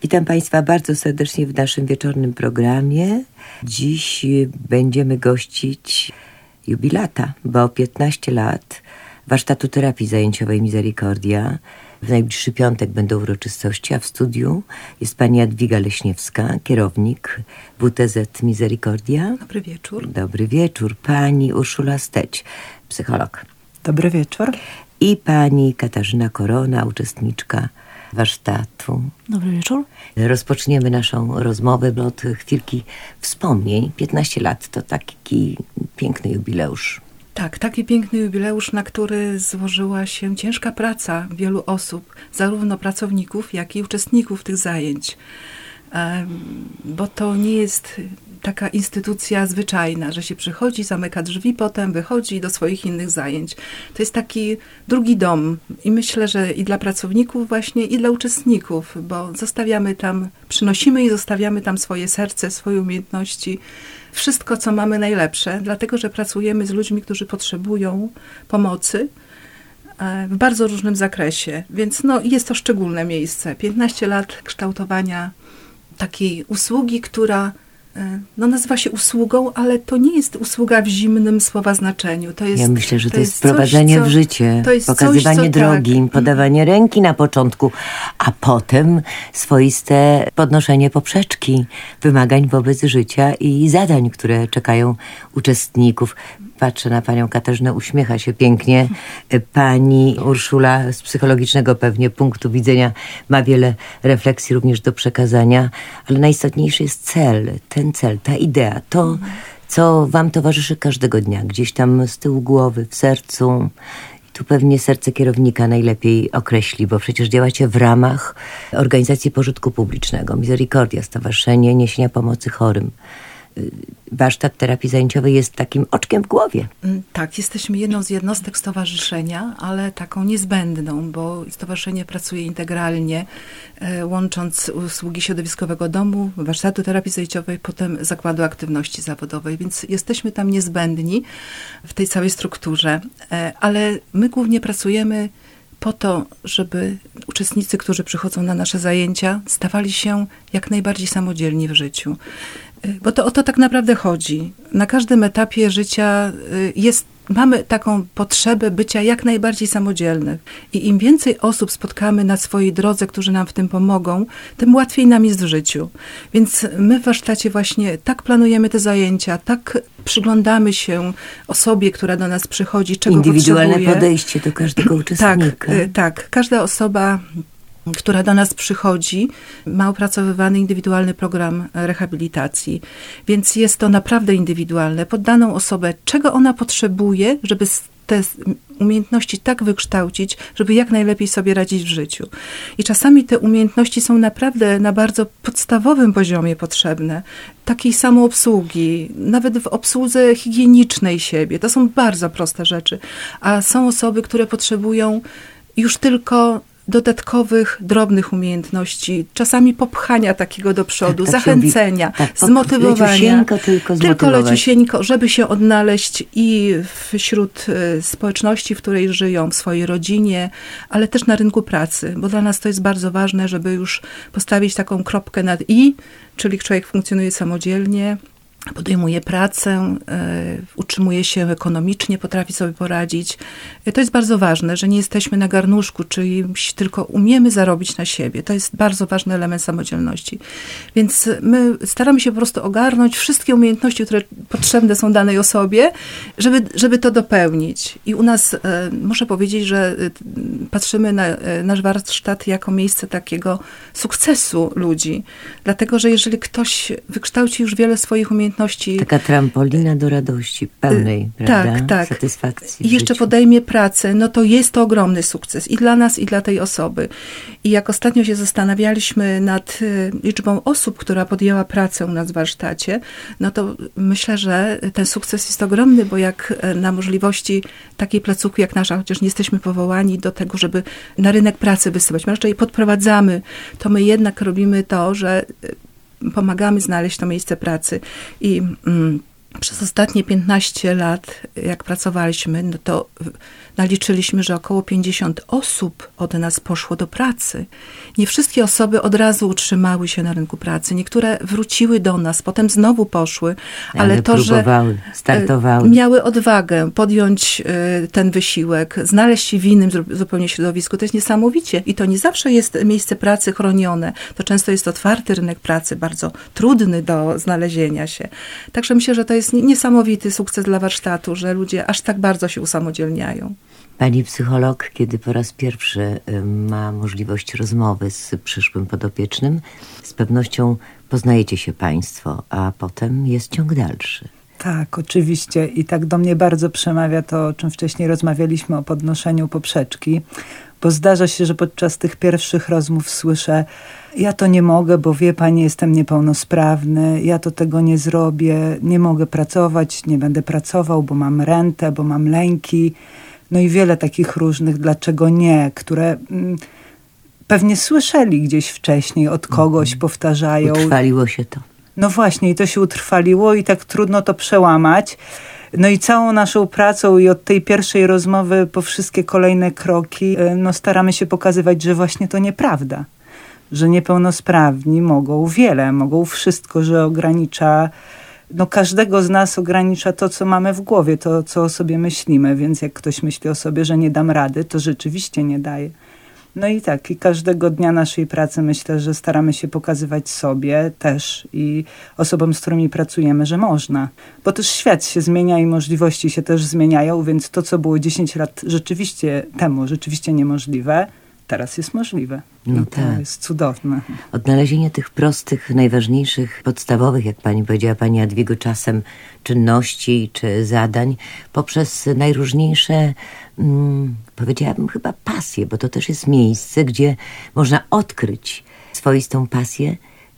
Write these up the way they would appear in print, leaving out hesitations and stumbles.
Witam Państwa bardzo serdecznie w naszym wieczornym programie. Dziś będziemy gościć jubilata, bo 15 lat warsztatu terapii zajęciowej Misericordia. W najbliższy piątek będą uroczystości, a w studiu jest pani Jadwiga Leśniewska, kierownik WTZ Misericordia. Dobry wieczór. Dobry wieczór. Pani Urszula Steć, psycholog. Dobry wieczór. I pani Katarzyna Korona, uczestniczka warsztatu. Dobry wieczór. Rozpoczniemy naszą rozmowę od chwilki wspomnień. 15 lat to taki piękny jubileusz. Tak, taki piękny jubileusz, na który złożyła się ciężka praca wielu osób, zarówno pracowników, jak i uczestników tych zajęć. Bo to nie jest taka instytucja zwyczajna, że się przychodzi, zamyka drzwi, potem wychodzi do swoich innych zajęć. To jest taki drugi dom i myślę, że i dla pracowników właśnie, i dla uczestników, bo zostawiamy tam, przynosimy i zostawiamy tam swoje serce, swoje umiejętności, wszystko, co mamy najlepsze, dlatego, że pracujemy z ludźmi, którzy potrzebują pomocy w bardzo różnym zakresie, więc jest to szczególne miejsce. 15 lat kształtowania takiej usługi, która nazywa się usługą, ale to nie jest usługa w zimnym słowa znaczeniu. Ja myślę, że to jest wprowadzenie w życie, pokazywanie drogi, podawanie ręki na początku, a potem swoiste podnoszenie poprzeczki wymagań wobec życia i zadań, które czekają uczestników. Patrzę na panią Katarzynę, uśmiecha się pięknie. Pani Urszula z psychologicznego pewnie punktu widzenia ma wiele refleksji również do przekazania, ale najistotniejszy jest cel, ta idea, to, co wam towarzyszy każdego dnia, gdzieś tam z tyłu głowy, w sercu. I tu pewnie serce kierownika najlepiej określi, bo przecież działacie w ramach organizacji pożytku publicznego, Misericordia, Stowarzyszenie Niesienia Pomocy Chorym. Warsztat terapii zajęciowej jest takim oczkiem w głowie. Tak, jesteśmy jedną z jednostek stowarzyszenia, ale taką niezbędną, bo stowarzyszenie pracuje integralnie, łącząc usługi środowiskowego domu, warsztatu terapii zajęciowej, potem zakładu aktywności zawodowej, więc jesteśmy tam niezbędni w tej całej strukturze, ale my głównie pracujemy po to, żeby uczestnicy, którzy przychodzą na nasze zajęcia, stawali się jak najbardziej samodzielni w życiu. Bo to o to tak naprawdę chodzi. Na każdym etapie życia mamy taką potrzebę bycia jak najbardziej samodzielnych. I im więcej osób spotkamy na swojej drodze, którzy nam w tym pomogą, tym łatwiej nam jest w życiu. Więc my w warsztacie właśnie tak planujemy te zajęcia, tak przyglądamy się osobie, która do nas przychodzi, czego indywidualne potrzebuje. Podejście do każdego uczestnika. Tak. Każda osoba, która do nas przychodzi, ma opracowywany indywidualny program rehabilitacji. Więc jest to naprawdę indywidualne. Pod daną osobę, czego ona potrzebuje, żeby te umiejętności tak wykształcić, żeby jak najlepiej sobie radzić w życiu. I czasami te umiejętności są naprawdę na bardzo podstawowym poziomie potrzebne. Takiej samoobsługi, nawet w obsłudze higienicznej siebie. To są bardzo proste rzeczy. A są osoby, które potrzebują już tylko dodatkowych, drobnych umiejętności, czasami popchania takiego do przodu, zachęcenia, zmotywowania. Tylko leciusieńko, żeby się odnaleźć i wśród społeczności, w której żyją, w swojej rodzinie, ale też na rynku pracy, bo dla nas to jest bardzo ważne, żeby już postawić taką kropkę nad i, czyli człowiek funkcjonuje samodzielnie, podejmuje pracę, utrzymuje się ekonomicznie, potrafi sobie poradzić. To jest bardzo ważne, że nie jesteśmy na garnuszku, czyli tylko umiemy zarobić na siebie. To jest bardzo ważny element samodzielności. Więc my staramy się po prostu ogarnąć wszystkie umiejętności, które potrzebne są danej osobie, żeby to dopełnić. I u nas muszę powiedzieć, że patrzymy na nasz warsztat jako miejsce takiego sukcesu ludzi. Dlatego, że jeżeli ktoś wykształci już wiele swoich umiejętności, taka trampolina do radości pełnej, prawda? Tak. Satysfakcji I jeszcze podejmie pracę, to jest to ogromny sukces i dla nas, i dla tej osoby. I jak ostatnio się zastanawialiśmy nad liczbą osób, która podjęła pracę u nas w warsztacie, to myślę, że ten sukces jest ogromny, bo jak na możliwości takiej placówki jak nasza, chociaż nie jesteśmy powołani do tego, żeby na rynek pracy wysyłać, my raczej podprowadzamy, to my jednak robimy to, że pomagamy znaleźć to miejsce pracy. I Przez ostatnie 15 lat, jak pracowaliśmy, no to naliczyliśmy, że około 50 osób od nas poszło do pracy. Nie wszystkie osoby od razu utrzymały się na rynku pracy. Niektóre wróciły do nas, potem znowu poszły, ale to, próbowały, startowały. Miały odwagę podjąć ten wysiłek, znaleźć się w innym zupełnie środowisku. To jest niesamowicie. I to nie zawsze jest miejsce pracy chronione. To często jest otwarty rynek pracy, bardzo trudny do znalezienia się. Także myślę, że to jest niesamowity sukces dla warsztatu, że ludzie aż tak bardzo się usamodzielniają. Pani psycholog, kiedy po raz pierwszy ma możliwość rozmowy z przyszłym podopiecznym, z pewnością poznajecie się państwo, a potem jest ciąg dalszy. Tak, oczywiście. I tak do mnie bardzo przemawia to, o czym wcześniej rozmawialiśmy, o podnoszeniu poprzeczki, bo zdarza się, że podczas tych pierwszych rozmów słyszę: ja to nie mogę, bo wie pani, jestem niepełnosprawny, ja to tego nie zrobię, nie mogę pracować, nie będę pracował, bo mam rentę, bo mam lęki. No i wiele takich różnych dlaczego nie, które pewnie słyszeli gdzieś wcześniej od kogoś, powtarzają. Utrwaliło się to. No właśnie, i to się utrwaliło i tak trudno to przełamać. No i całą naszą pracą i od tej pierwszej rozmowy po wszystkie kolejne kroki, no staramy się pokazywać, że właśnie to nieprawda. Że niepełnosprawni mogą wiele, mogą wszystko, że ogranicza, no każdego z nas ogranicza to, co mamy w głowie, to, co o sobie myślimy. Więc jak ktoś myśli o sobie, że nie dam rady, to rzeczywiście nie daje. No i tak, i każdego dnia naszej pracy myślę, że staramy się pokazywać sobie też i osobom, z którymi pracujemy, że można. Bo też świat się zmienia i możliwości się też zmieniają, więc to, co było 10 lat rzeczywiście niemożliwe, teraz jest możliwe. No to jest cudowne. Odnalezienie tych prostych, najważniejszych, podstawowych, jak pani powiedziała, pani Jadwigo, czasem czynności czy zadań, poprzez najróżniejsze, powiedziałabym chyba pasje, bo to też jest miejsce, gdzie można odkryć swoistą pasję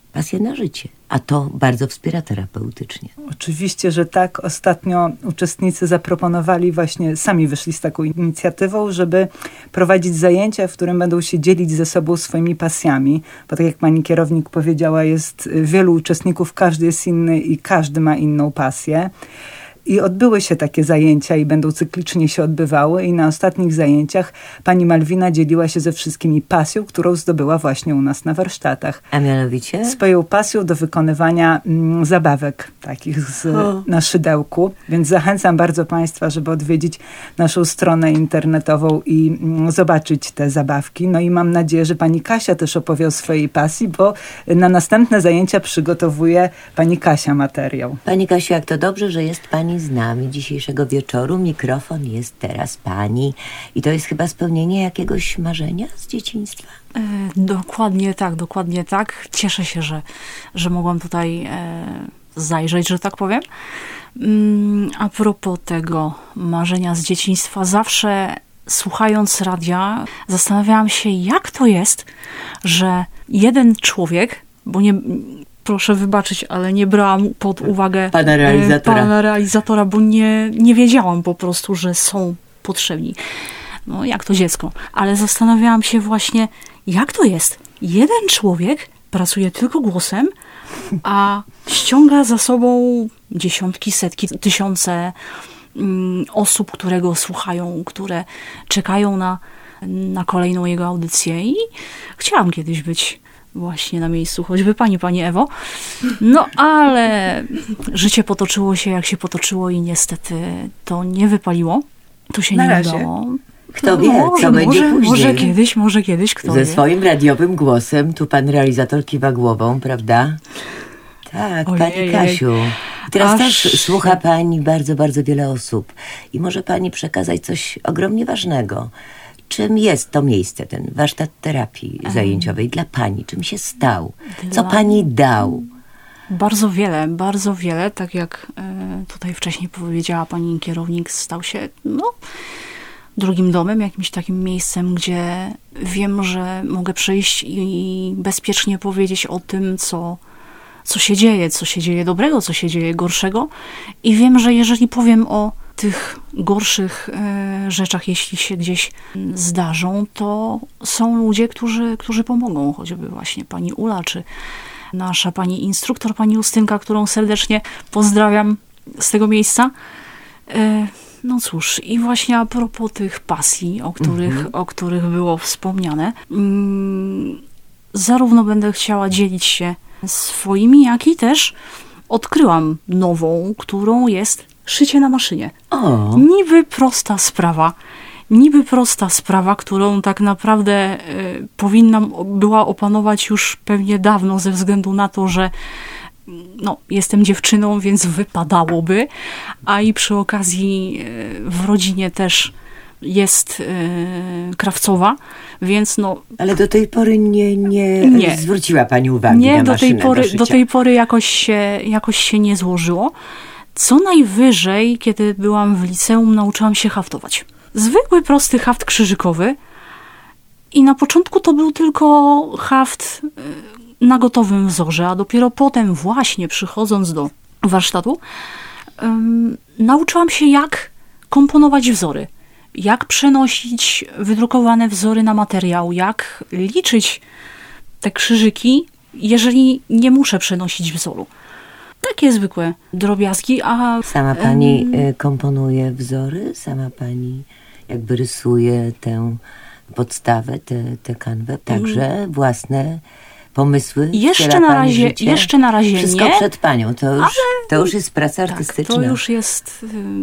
na życie. A to bardzo wspiera terapeutycznie. Oczywiście, że tak. Ostatnio uczestnicy zaproponowali właśnie, sami wyszli z taką inicjatywą, żeby prowadzić zajęcia, w którym będą się dzielić ze sobą swoimi pasjami. Bo tak jak pani kierownik powiedziała, jest wielu uczestników, każdy jest inny i każdy ma inną pasję. I odbyły się takie zajęcia i będą cyklicznie się odbywały i na ostatnich zajęciach pani Malwina dzieliła się ze wszystkimi pasją, którą zdobyła właśnie u nas na warsztatach. A mianowicie? Swoją pasją do wykonywania zabawek takich na szydełku. Więc zachęcam bardzo państwa, żeby odwiedzić naszą stronę internetową i zobaczyć te zabawki. No i mam nadzieję, że pani Kasia też opowie o swojej pasji, bo na następne zajęcia przygotowuje pani Kasia materiał. Pani Kasiu, jak to dobrze, że jest pani z nami dzisiejszego wieczoru. Mikrofon jest teraz pani. I to jest chyba spełnienie jakiegoś marzenia z dzieciństwa? Dokładnie tak. Cieszę się, że mogłam tutaj zajrzeć, że tak powiem. A propos tego marzenia z dzieciństwa, zawsze słuchając radia, zastanawiałam się, jak to jest, że jeden człowiek, bo nie... Proszę wybaczyć, ale nie brałam pod uwagę pana realizatora, bo nie wiedziałam po prostu, że są potrzebni. No, jak to dziecko. Ale zastanawiałam się właśnie, jak to jest. Jeden człowiek pracuje tylko głosem, a ściąga za sobą dziesiątki, setki, tysiące osób, które go słuchają, które czekają na kolejną jego audycję. I chciałam kiedyś być właśnie na miejscu, choćby pani Ewo. No ale życie potoczyło się, jak się potoczyło i niestety to nie wypaliło. To się nie udało. Kto wie, co będzie później. Może kiedyś, kto Ze wie. swoim radiowym głosem, tu pan realizator kiwa głową, prawda? Tak, pani Kasiu. I teraz też słucha pani bardzo, bardzo wiele osób. I może pani przekazać coś ogromnie ważnego. Czym jest to miejsce, ten warsztat terapii zajęciowej dla pani? Czym się stał? Co pani dał? Bardzo wiele. Tak jak tutaj wcześniej powiedziała pani kierownik, stał się drugim domem, jakimś takim miejscem, gdzie wiem, że mogę przyjść i bezpiecznie powiedzieć o tym, co się dzieje dobrego, co się dzieje gorszego. I wiem, że jeżeli powiem o tych gorszych rzeczach, jeśli się gdzieś zdarzą, to są ludzie, którzy pomogą. Choćby właśnie pani Ula, czy nasza pani instruktor, pani Justynka, którą serdecznie pozdrawiam. z tego miejsca. No cóż, i właśnie a propos tych pasji, o których było wspomniane, zarówno będę chciała dzielić się swoimi, jak i też odkryłam nową, którą jest szycie na maszynie. Niby prosta sprawa, którą tak naprawdę powinnam była opanować już pewnie dawno, ze względu na to, że jestem dziewczyną, więc wypadałoby, a i przy okazji w rodzinie też jest krawcowa, więc Ale do tej pory nie zwróciła pani uwagi na maszynę do szycia. Do tej pory jakoś się nie złożyło. Co najwyżej, kiedy byłam w liceum, nauczyłam się haftować. Zwykły, prosty haft krzyżykowy i na początku to był tylko haft na gotowym wzorze, a dopiero potem właśnie przychodząc do warsztatu nauczyłam się, jak komponować wzory, jak przenosić wydrukowane wzory na materiał, jak liczyć te krzyżyki, jeżeli nie muszę przenosić wzoru. Takie zwykłe drobiazgi, a... Sama pani komponuje wzory? Sama pani jakby rysuje tę podstawę, tę kanwę? Także własne pomysły? Jeszcze na razie Wszystko nie. przed panią. To już jest praca artystyczna. To już jest...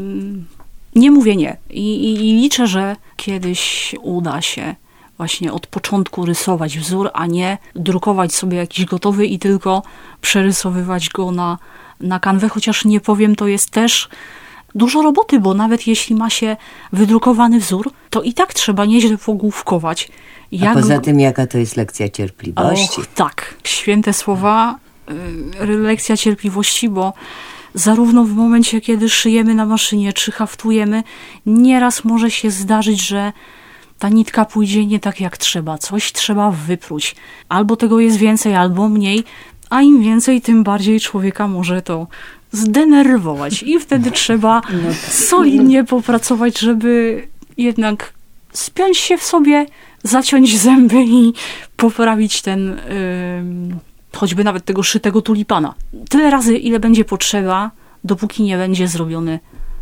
Nie mówię nie. I liczę, że kiedyś uda się właśnie od początku rysować wzór, a nie drukować sobie jakiś gotowy i tylko przerysowywać go na kanwę. Chociaż nie powiem, to jest też dużo roboty, bo nawet jeśli ma się wydrukowany wzór, to i tak trzeba nieźle pogłówkować. A poza tym, jaka to jest lekcja cierpliwości? Tak, święte słowa, lekcja cierpliwości, bo zarówno w momencie, kiedy szyjemy na maszynie, czy haftujemy, nieraz może się zdarzyć, że ta nitka pójdzie nie tak jak trzeba. Coś trzeba wypróć. Albo tego jest więcej, albo mniej, a im więcej, tym bardziej człowieka może to zdenerwować. I wtedy trzeba solidnie popracować, żeby jednak spiąć się w sobie, zaciąć zęby i poprawić ten... choćby nawet tego szytego tulipana. Tyle razy, ile będzie potrzeba, dopóki nie będzie zrobiony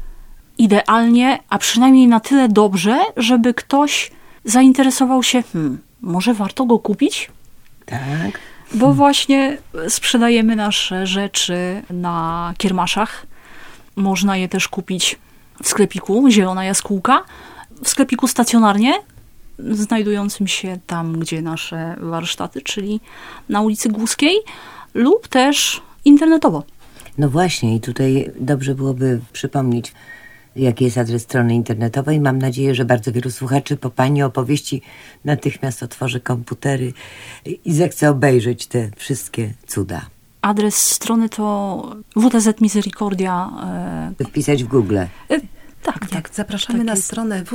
idealnie, a przynajmniej na tyle dobrze, żeby ktoś zainteresował się, może warto go kupić? Tak. Bo właśnie sprzedajemy nasze rzeczy na kiermaszach. Można je też kupić w sklepiku Zielona Jaskółka, w sklepiku stacjonarnie, znajdującym się tam, gdzie nasze warsztaty, czyli na ulicy Głuskiej, lub też internetowo. No właśnie, i tutaj dobrze byłoby przypomnieć, jaki jest adres strony internetowej. Mam nadzieję, że bardzo wielu słuchaczy po pani opowieści natychmiast otworzy komputery i zechce obejrzeć te wszystkie cuda. Adres strony to WTZ Misericordia. Wpisać w Google. Tak. Zapraszamy na stronę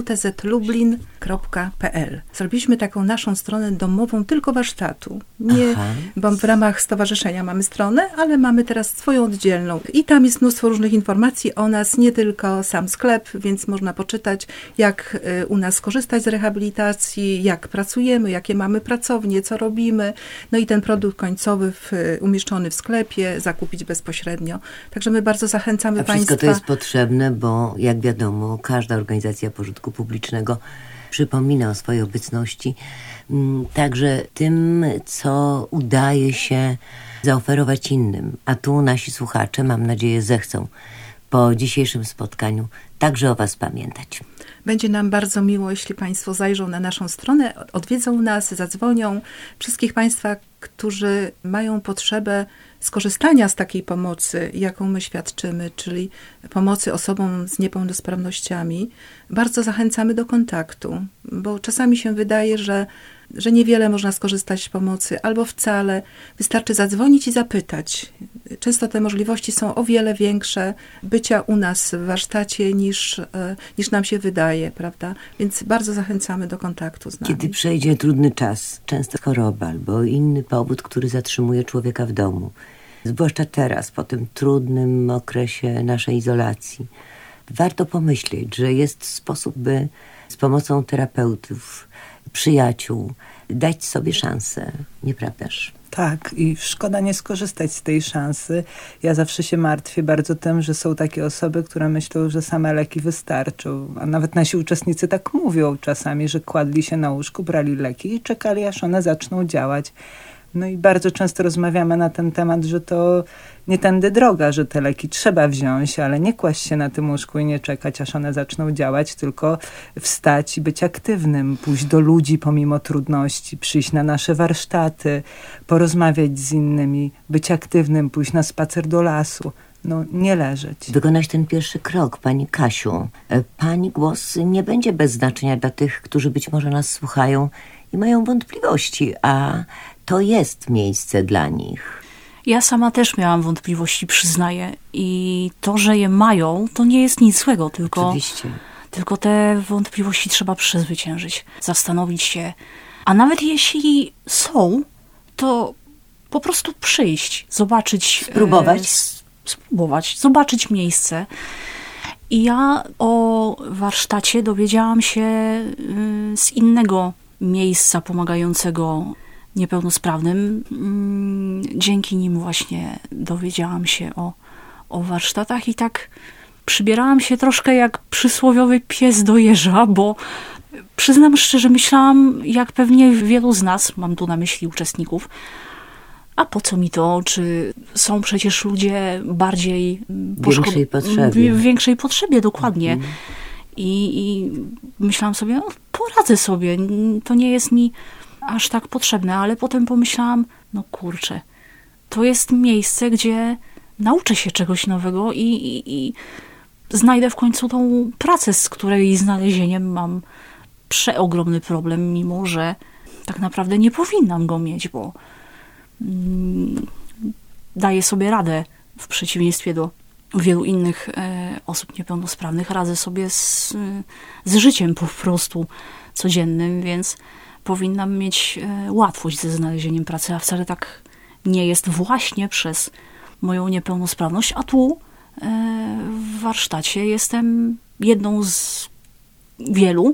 wtzlublin.pl. Zrobiliśmy taką naszą stronę domową tylko warsztatu. Nie, bo w ramach stowarzyszenia mamy stronę, ale mamy teraz swoją oddzielną. I tam jest mnóstwo różnych informacji o nas, nie tylko sam sklep, więc można poczytać, jak u nas korzystać z rehabilitacji, jak pracujemy, jakie mamy pracownie, co robimy. No i ten produkt końcowy umieszczony w sklepie, zakupić bezpośrednio. Także my bardzo zachęcamy Państwa. Wszystko to jest potrzebne, bo jak wiadomo, każda organizacja pożytku publicznego przypomina o swojej obecności. Także tym, co udaje się zaoferować innym. A tu nasi słuchacze, mam nadzieję, zechcą po dzisiejszym spotkaniu także o was pamiętać. Będzie nam bardzo miło, jeśli Państwo zajrzą na naszą stronę, odwiedzą nas, zadzwonią. Wszystkich Państwa, którzy mają potrzebę skorzystania z takiej pomocy, jaką my świadczymy, czyli pomocy osobom z niepełnosprawnościami, bardzo zachęcamy do kontaktu, bo czasami się wydaje, że niewiele można skorzystać z pomocy, albo wcale. Wystarczy zadzwonić i zapytać. Często te możliwości są o wiele większe bycia u nas w warsztacie niż nam się wydaje, prawda? Więc bardzo zachęcamy do kontaktu z nami. Kiedy przejdzie trudny czas, często choroba albo inny powód, który zatrzymuje człowieka w domu, zwłaszcza teraz, po tym trudnym okresie naszej izolacji, warto pomyśleć, że jest sposób, by z pomocą terapeutów, przyjaciół dać sobie szansę, nieprawdaż? Tak, i szkoda nie skorzystać z tej szansy. Ja zawsze się martwię bardzo tym, że są takie osoby, które myślą, że same leki wystarczą. A nawet nasi uczestnicy tak mówią czasami, że kładli się na łóżku, brali leki i czekali, aż one zaczną działać. No i bardzo często rozmawiamy na ten temat, że to nie tędy droga, że te leki trzeba wziąć, ale nie kłaść się na tym łóżku i nie czekać, aż one zaczną działać, tylko wstać i być aktywnym, pójść do ludzi pomimo trudności, przyjść na nasze warsztaty, porozmawiać z innymi, być aktywnym, pójść na spacer do lasu. No, nie leżeć. Wykonać ten pierwszy krok, pani Kasiu. Pani głos nie będzie bez znaczenia dla tych, którzy być może nas słuchają i mają wątpliwości, a to jest miejsce dla nich. Ja sama też miałam wątpliwości, przyznaję. I to, że je mają, to nie jest nic złego, tylko te wątpliwości trzeba przezwyciężyć, zastanowić się. A nawet jeśli są, to po prostu przyjść, zobaczyć. Spróbować, zobaczyć miejsce. I ja o warsztacie dowiedziałam się z innego miejsca pomagającego niepełnosprawnym. Dzięki nim właśnie dowiedziałam się o warsztatach i tak przybierałam się troszkę jak przysłowiowy pies do jeża, bo przyznam szczerze, myślałam, jak pewnie wielu z nas, mam tu na myśli uczestników, a po co mi to? Czy są przecież ludzie bardziej w większej potrzebie, dokładnie. I myślałam sobie, no, poradzę sobie, to nie jest mi aż tak potrzebne, ale potem pomyślałam, no kurczę, to jest miejsce, gdzie nauczę się czegoś nowego i znajdę w końcu tą pracę, z której znalezieniem mam przeogromny problem, mimo że tak naprawdę nie powinnam go mieć, bo daję sobie radę w przeciwieństwie do wielu innych osób niepełnosprawnych. Radzę sobie z życiem po prostu codziennym, więc powinnam mieć łatwość ze znalezieniem pracy, a wcale tak nie jest właśnie przez moją niepełnosprawność. A tu w warsztacie jestem jedną z wielu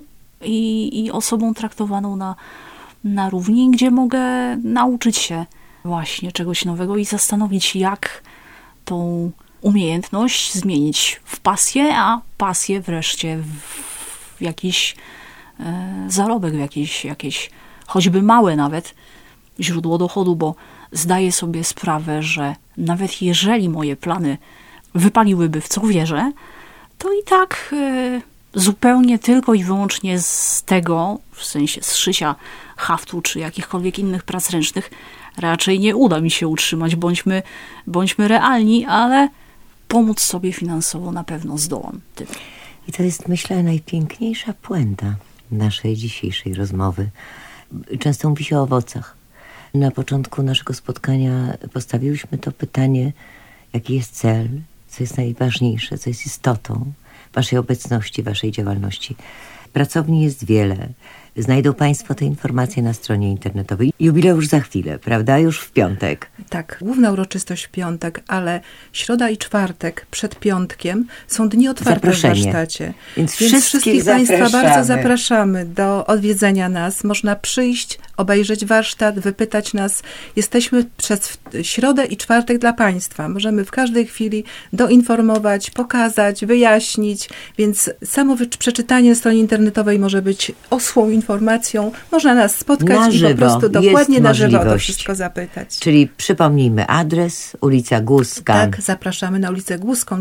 i osobą traktowaną na równi, gdzie mogę nauczyć się właśnie czegoś nowego i zastanowić, jak tą umiejętność zmienić w pasję, a pasję wreszcie w jakiś zarobek, w jakieś choćby małe nawet źródło dochodu, bo zdaję sobie sprawę, że nawet jeżeli moje plany wypaliłyby, w co wierzę, to i tak zupełnie tylko i wyłącznie z tego, w sensie z szycia haftu czy jakichkolwiek innych prac ręcznych, raczej nie uda mi się utrzymać. Bądźmy realni, ale pomóc sobie finansowo na pewno zdołam. I to jest, myślę, najpiękniejsza puenta naszej dzisiejszej rozmowy. Często mówi się o owocach. Na początku naszego spotkania postawiłyśmy to pytanie, jaki jest cel, co jest najważniejsze, co jest istotą waszej obecności, waszej działalności. Pracowni jest wiele. Znajdą państwo te informacje na stronie internetowej. Jubileusz za chwilę, prawda? Już w piątek. Tak, główna uroczystość w piątek, ale środa i czwartek przed piątkiem są dni otwarte w warsztacie. Więc wszystkich państwa bardzo zapraszamy do odwiedzenia nas. Można przyjść, obejrzeć warsztat, wypytać nas. Jesteśmy przez środę i czwartek dla państwa. Możemy w każdej chwili doinformować, pokazać, wyjaśnić, więc samo przeczytanie strony internetowej może być osłą informacją. Można nas spotkać i po prostu dokładnie na żywo o to wszystko zapytać. Czyli przypomnijmy adres, ulica Głuska. Tak, zapraszamy na ulicę Głuską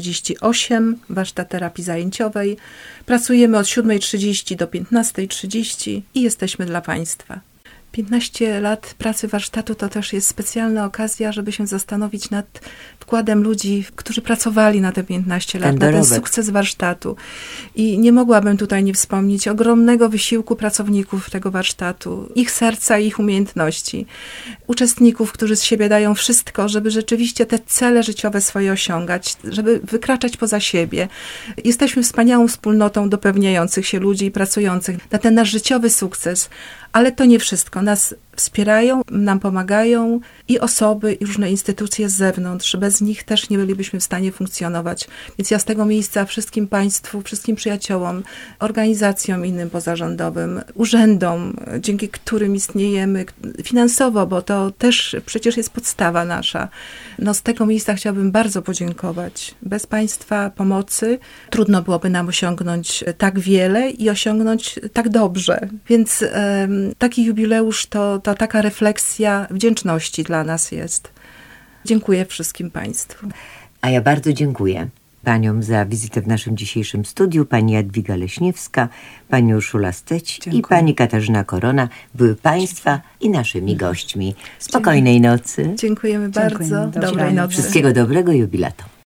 138, warsztat terapii zajęciowej. Pracujemy od 7:30 do 15:30 i jesteśmy dla państwa. 15 lat pracy warsztatu to też jest specjalna okazja, żeby się zastanowić nad wkładem ludzi, którzy pracowali na te 15 lat, na ten sukces warsztatu. I nie mogłabym tutaj nie wspomnieć ogromnego wysiłku pracowników tego warsztatu, ich serca i ich umiejętności. Uczestników, którzy z siebie dają wszystko, żeby rzeczywiście te cele życiowe swoje osiągać, żeby wykraczać poza siebie. Jesteśmy wspaniałą wspólnotą dopełniających się ludzi i pracujących na ten nasz życiowy sukces. Ale to nie wszystko. Nas wspierają, nam pomagają i osoby, i różne instytucje z zewnątrz. Bez nich też nie bylibyśmy w stanie funkcjonować. Więc ja z tego miejsca wszystkim Państwu, wszystkim przyjaciołom, organizacjom innym pozarządowym, urzędom, dzięki którym istniejemy finansowo, bo to też przecież jest podstawa nasza. Z tego miejsca chciałabym bardzo podziękować. Bez Państwa pomocy trudno byłoby nam osiągnąć tak wiele i osiągnąć tak dobrze. Więc taki jubileusz to taka refleksja wdzięczności dla nas jest. Dziękuję wszystkim Państwu. A ja bardzo dziękuję paniom za wizytę w naszym dzisiejszym studiu. Pani Jadwiga Leśniewska, pani Urszula Steć i pani Katarzyna Korona były Państwa i naszymi gośćmi. Spokojnej nocy. Dziękujemy bardzo. Dobrej nocy. Wszystkiego dobrego, jubilatom.